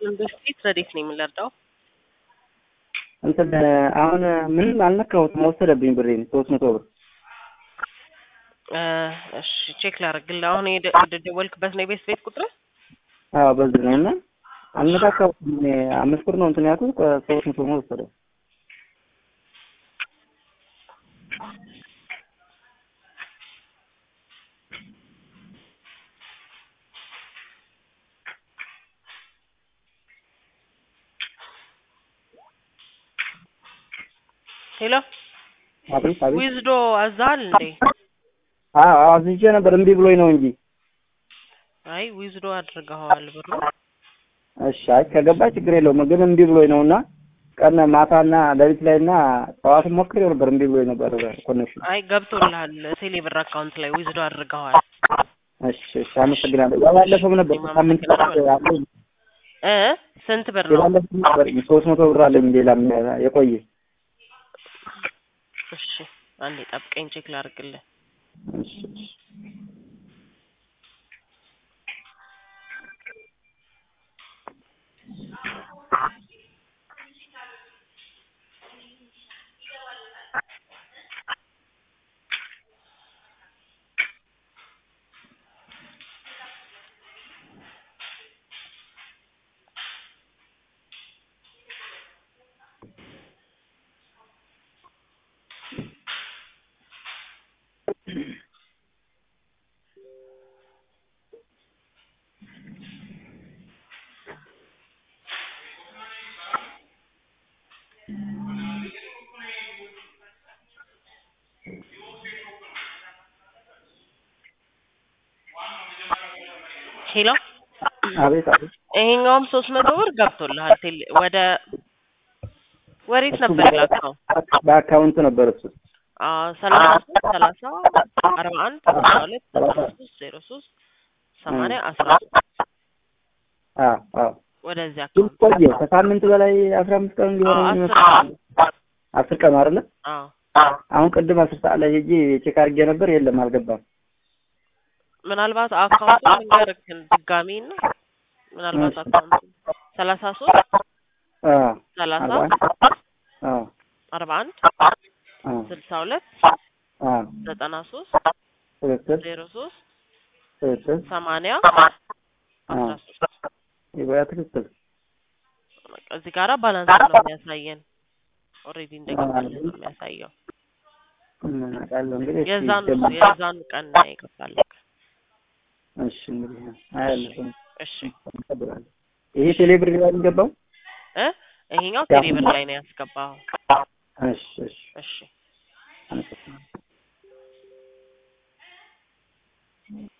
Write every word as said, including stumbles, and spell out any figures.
በፊት ረዲት ነው የምንለርዳው እንት አሁን ምንም አልነካሁትም ወሰደብኝ ብሬን ሶስት መቶ ብር እሺ ቼክ ላድርግልህ አሁን የደወልክበት ነው ቤት ቤት ቁጥር አዎ በዚህ ነውና አልነካካሁትም አምስት ብር ነው እንትን ያልኩት ሶስት መቶ ብር ወሰደ ሄሎ አቤት አቤት ዊዝዶ አዛል እንዴ አዎ አዝጄ ነበር እምቢ ብሎኝ ነው እንጂ አይ ዊዝዶ አድርገዋል ብሩ እሺ አይ ከገባ ችግር የለውም ግን እምቢ ብሎኝ ነውና ቀን ማታና ለሊት ላይና ጠዋት ሞክሬው ነበር እምቢ ብሎኝ ነበር ኮኔክሽን አይ ገብቶልሃል ቴሌ ብር አካውንት ላይ ዊዝዶ አድርገዋል እሺ እሺ አመሰግናለሁ ባለፈው ነበር ሳምንት እ ስንት ብር ነው ሶስት መቶ ብር አለኝ ሌላም የቆየ እሺ አንዴ ጠብቀኝ ቼክ ላድርግልህ እሺ ሄሎ አቤት አቤት ይሄኛውም ሶስት መቶ ብር ገብቶልሃል ወደ ወሬት ነበር ላከው በአካውንት ነበር እሱ አዎ ሰላሳ ሶስት ሰላሳ አርባ አንድ አስራ ሁለት ዘጠና ሶስት ዜሮ ሶስት ሰማንያ አስራ ሶስት አዎ አዎ ወደዚህ አካውንት ቆየ ከሳምንት በላይ አስራ አምስት ቀን ሊሆን ይመስላል አስር ቀን አይደለ አዎ አሁን ቅድም አስር ሰዓት ላይ ሄጄ ቼክ አድርጌ ነበር የለም አልገባም ምናልባት አካውንቱን ንገረኝ ድጋሚና ምናልባት አካውንቱ ሰላሳ ሶስት አዎ ሰላሳ አዎ አርባ አንድ ስልሳ ሁለት አዎ ዘጠና ሶስት ዜሮ ሶስት ሰማንያ አስራ ሶስት ይባያ ትክክል እዚህ ጋራ ባላንስ ነው የሚያሳየን ኦሬዲ እንደገባልን ነው የሚያሳየው የዛን የዛን ቀን ነው ይገባል እሺ እንግዲህ አይደለም እሺ ይሄ ቴሌብር ላይ ገባው እ ይሄኛው ቴሌብር ላይ ነው ያስገባው እሺ እሺ እሺ